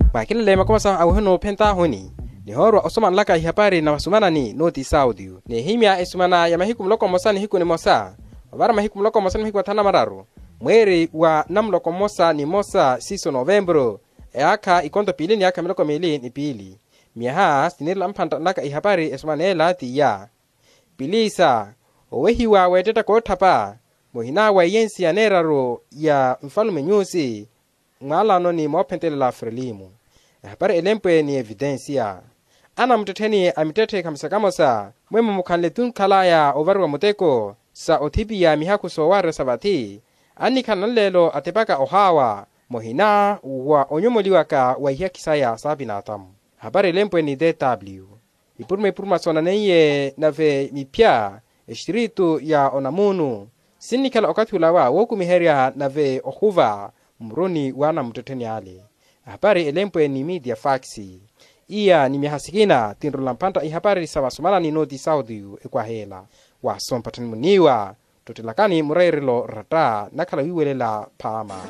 Bakile lema kama sa awhono penta honi. Ni horo osoman laka ihapari na wasumana ni noti saudio. Ni himya esumana ya mahikum loko mosa ni hiku ni mosa. Wabara mahikum loko mosa ni hiku watana mararu. Mweri wa namloko mosa ni mosa 6 Novembro. Aka ikonto pili ni aka miloko mili ni pili. Miaha sinirla mpanta laka ihapari esumana tiya. Pilisa owehiwa weteta kotapa. Mohina wa yensi ya neraro ya mfalume nyusi. Ngala ni mopentele la frelimu. Hapari elempe ni evidencia. Ana mteteni amitete kamsakamosa. Mwemu mukanletun kalaya ovarwa muteko. Sa otipi ya mihaku soware sabati. Ani kanalelo atepaka ohawa. Mohina wa onyomoliwaka wa hiya kisaya sabinatam. Hapari elempe ni DW. Ipurma sonaneye nave mipya. Eshiritu ya onamunu. Sinikala okati ulawa woku miheria nave ohuva. Mroni wana mteteni ali. Habari elempo ni media faxi. Ia ni mihasikina tinrulampanta ihabari sawasumana ni noti saudiu ekwa hela. Wa sompatani muniwa. Tutilakani murairilo rata nakala wiwelela paama.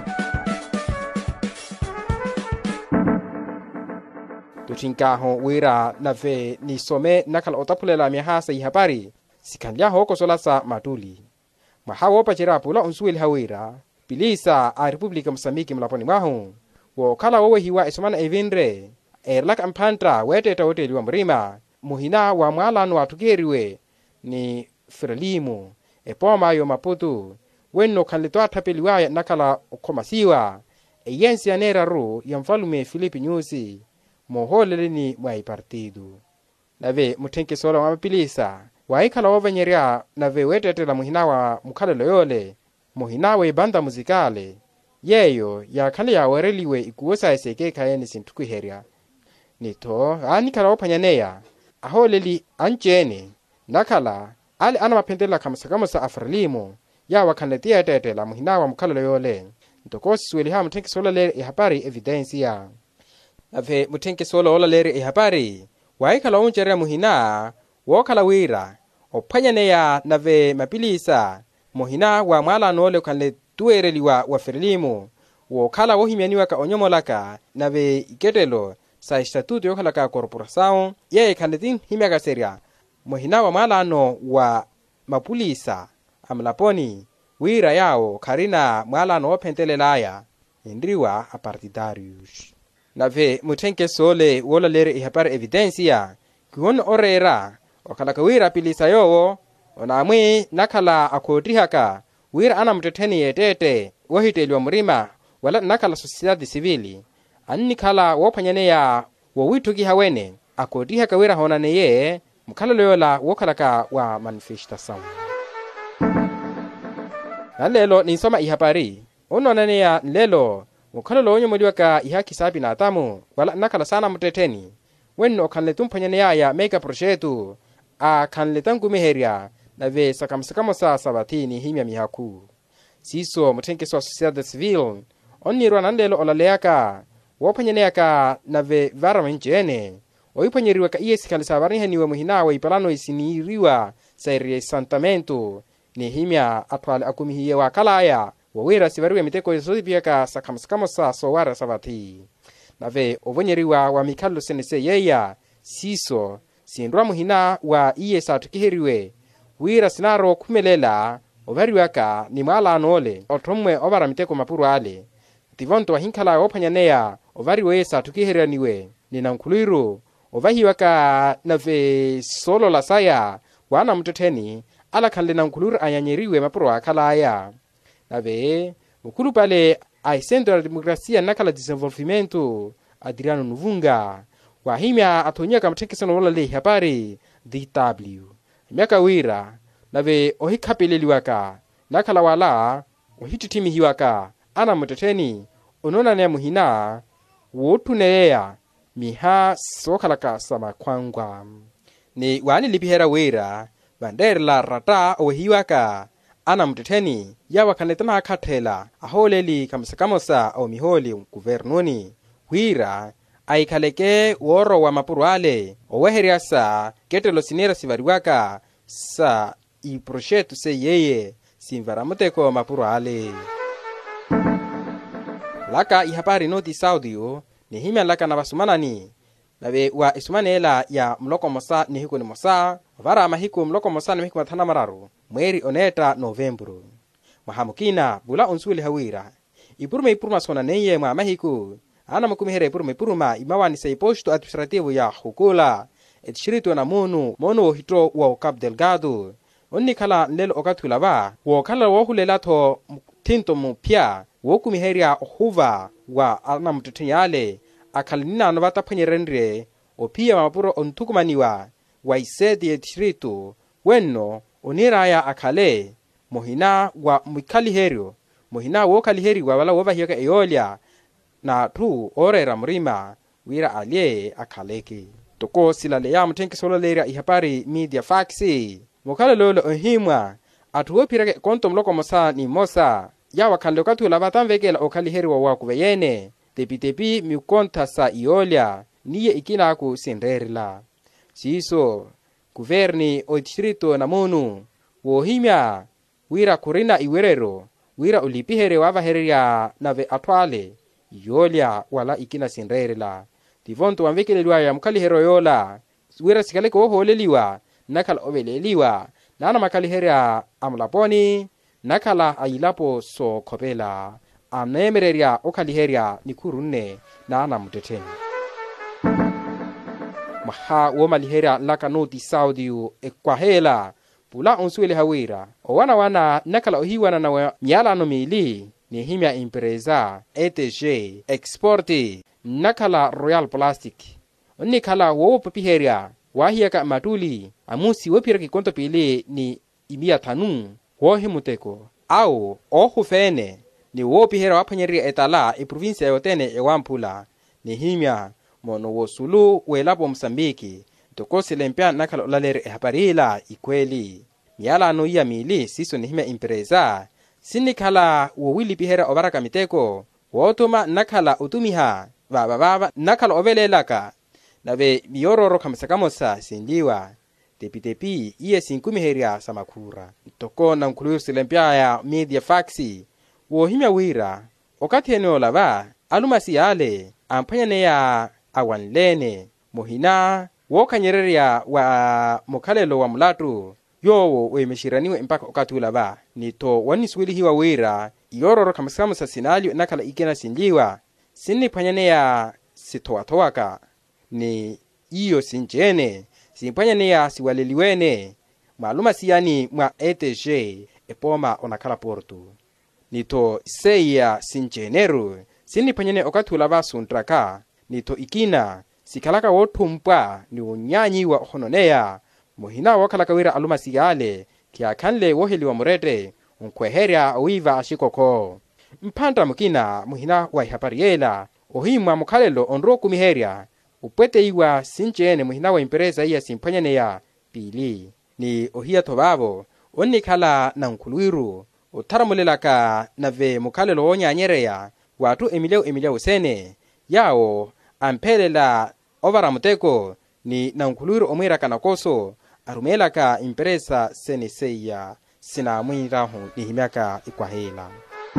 Tutinkaho wira nave ni some nakala otapulela mihasa ihabari. Sikanlia hoko solasa matuli. Mahawo pachira pula unsuili hawira. Pilisa a Republika Msambiki mlaponi mahu. Wo kala wowe hiwa esomana evinre. Erlak ampantra weteta hoteli wa mrima. Muhina wa mwalanu watukeriwe ni Frelimu. Epoma yo maputu. Weno kanlitoa tapeliwa nakala okomasiwa. Yensi ya nera ru ya mfalume Filipi Nyusi. Moholele ni mwai partidu. Nave mutenke sola wa pilisa. Waikala wowe nyeria nave wetete la muhina wa mukale loyole. Mohinawe banda muzikale. Yeyo ya kale ya wareliwe ikuosa eseke kayeni sintuku heria. Nito anikala opanyaneya. Aholeli anjene. Nakala ali ana mapendela kamasakamosa Frelimu. Ya wakanletia tete la mohinawa mukalo yole. Ntokosi sueli ha mutenke sola leri ihapari evidencia. Ave mutenke sola ola leri ihapari. Waikala unjerea mohina. Wokala wira. Opanyaneya nave mapilisa. Mohina wa mwala nole kanle tuereliwa wa Frelimu. Wo kala wohimianiwa ka onyomolaka nave iketelo sa estatuto yokala ka corporação. Ye kanletin himiaka seria. Mohina wa mwala no wa mapulisa. Amlaponi wira yao karina mwala no pentelelaya. Indriwa apartidarius. Nave mutenke sole wola lere ihapar evidencia. Kuhon orera. Wakala ka wira pilisa yowo. Onamwe nakala akodrihaka wira ana mteteni yetete wohiteli wa mrima wala nakala sociedade civili anni kala wopanyaneya wowituki hawene akodrihaka wira honaneye mkala loyola wokalaka wa manifestation. Nalelo nisoma ihapari ononaneya lelo mkala loonyo moliwaka ihaki sabi na atamu wala nakala sana mteteni wenno kanletumpanyaneya ya mega projetu a kanletangu meheria nave sakamsakamosa sabatini himya mihaku. Siso mutenke so sociedade civil. Onirwa nandelo olaleaka. Wopanyaneaka nave varamenjene. Oipanyeriwa ka iesi kalisabari heniwe muhinawa ipalano isiniriwa sa santamento. Ni himya atwale akumihiye wa kalaya. Wawira sivariwe miteko yosodipiaka sakamsakamosa sowara sabati. Nave ovonyeriwa wa mikalo senese yeya. Siso sinrwa muhina wa iesi atukihiriwe. Wira sinaro kumelela ovariwaka ni mwala anole otomwe ovara miteko mapuru ale. Tivonto wahinkala opanyaneya ovariwe sa tukiheraniwe ni nankuluiru ovahiwaka nave solo la saya wana mteteni ala kanle nankuluiru anyanyeriwe mapuru akalaya. Nave mukulu pale a Centro da Democracia nakala desenvolvimento Adriano Nuvunga wahimya atonyeka mtekesono wala le habari DW. Miaka wira nave ohikapeleliwaka nakala wala ohititimihiwaka ana mteteni onona ne muhina wotuneya miha sokalaka sama kwangwa ni wani lipihera wira banderla rata ohiwaka ana mteteni yawa kanetana akatela aholeli kamsakamosa au miholi guvernoni wira aikaleke woro wa mapurwale oweheriasa ketelo sinera sivariwaka sa i projeto se yeye simvaramuteko mapurwale laka ihapari noti saudio ni himya laka na basumanani nabe wa isumanela ya mloko mosa ni hiku ni mosa vara mahiku mloko mosa ni hiku matana mararu mweri oneta Novembru mahamukina bula unsuli hawira ipuruma sona neye mwa mahiku ana mkumihere ipuruma imawani sa posto administrativo ya hukula etshiritu na mono hitro wa Cabo Delgado onni kala lelo okatula ba wo kala wo hulela to tinto mupya wo kumiheria huva wa ana mtutunyale akalina no batapanyerendre opia mapuro ontukumaniwa wa isedi etshiritu wenno oniraya akale mohina wa mukaliherio mohina wo kaliheri wa wala wova hiyoka eolia na tu orera mrima wira alie akaleki toko silale ya mtenki sololeria ihapari media faxi mokale lolo ohimwa atuwo pirake konto mloko mosa ni mosa ya wakale okatu labatamvekela okaliheri wa wakuveyene tepi mikonta sa iolia niye ikina ku sinderila siso guverni o distrito na monu wohimya wira kurina iwerero wira ulipihere wavaheria nave atwale iolia wala ikina sinderila divonto wamvekeleliwa ya mkalihero yola wira sikale ko holeliwa nakala obeleliwa nana makaliheria amlaponi nakala ailapo so kopela anemereria okaliheria nikurune nana muteteni maha wo maliheria laka noti saudiu ekwahela pula onsuele hawira wana nakala ohiwana na myala no mili ni himya empresa ETG exporti nakala Royal Plastic onni kala wo papiheria wahiaka matuli amusi wopira kikonto pili ni imia tanu wo himuteko au ohufene ni wo pihera wapanyeria etala province yotene ewampula ni himya mono wo sulu welapo Msambiki tokosi lempia nakala olalere haparila ikweli miala no ya mili siso ni himya empresa sinikala wo wili pihera obaraka miteko wotuma nakala utumiha baba nakala ovelelaka nabe miyororo kamsakamosa sindiwa tepi iye sinkumiheria samakura toko na nkuluyo silempia ya media faxi wo himya wira okati enola ba alumasi yale ampanyane ya awanlene mohina wo kanyereria wa mokalelo wa mulatu yowo wemeshiraniwe mpaka okatula ba nito waniswili hiwa wira yororo kamsakamosa sinalio nakala ikena sindiwa sinni panyane ya sitowatowaka ni iyo sinjene simpanyane ya siwaleliwene maluma siyani mwa ETG epoma onakala portu nito seya sinjeneru sinni panyane okatula ba suntraka nito ikina sikalaka wotumpa ni unyanyi wa hononeya mohina wakalaka wira aluma siyale kia kanle woheli wa murete unkweheria oiva ashikoko mpanda mukina mohina wa ihapariela ohimwa mukalelo onro kumiheria upwete iwa sinjene mohina wa empresa iya simpanyane ya pili ni ohia tobabo onikala na nkuluiru utaramulelaka nave mukalelo onyanyereya watu emileo usene yao ampelela ovaramuteko ni na nkuluiru omwiraka na koso arumelaka empresa seneseya sina mwirahu ni himyaka ikwahela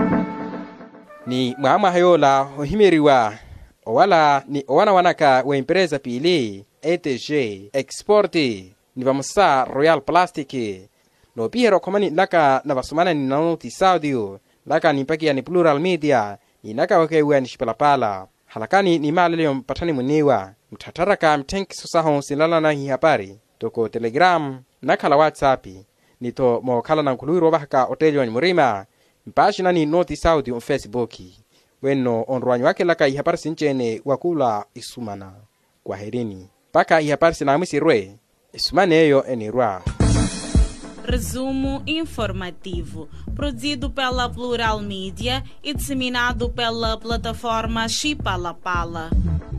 ni mwama hayola ohimeriwa owala ni owanaka wa empresa pili ETG exporti ni vamusa Royal Plastic no pihero komani laka na vasumana ni noti saudio laka ni pakia ni plural media ni naka wakewa ni shipalapala halakani ni maleleo mpatani muniwa mtataraka mtenki susaho silala na hii habari toko telegram nakala whatsapp nito mokala na nkuluiro bahaka otelio ni murima mpashina ni noti saudio on Facebook weno onrwanyi wake laka ihapari sinchene wakula isumana kwaherini paka ihapari sinamisirwe isumaneyo enirwa. Resumo informativo, produzido pela Plural Mídia e disseminado pela plataforma Chipalapala.